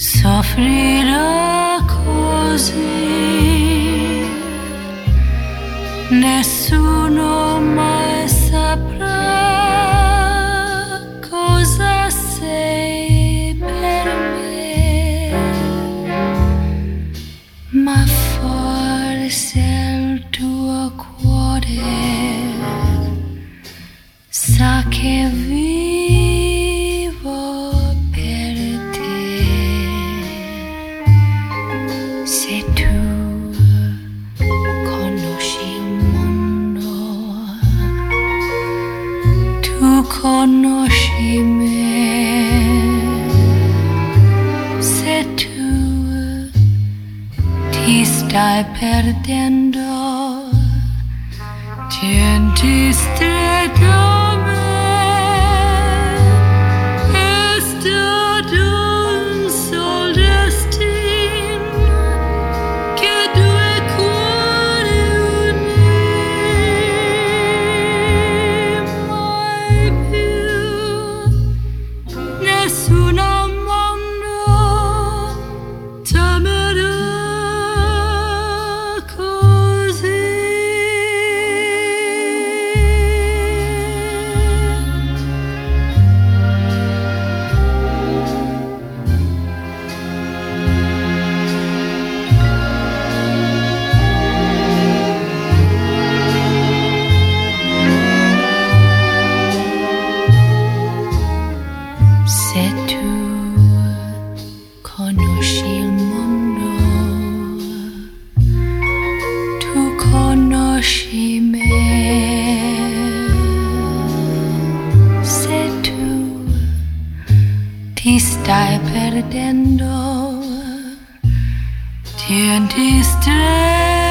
Soffrirò così, nessuno mai saprà cosa sei per me, ma forse il tuo cuore sa che vivo per te. Se tu conosci il mondo, tu conosci me. Se tu ti stai perdendo, tienti stretto a me. È stato un sol destino che due cuori unì. Mai più nessuno al mondo t'amerà così. Se tu conosci il mondo, tu conosci me. Se tu ti stai perdendo, tienti stretto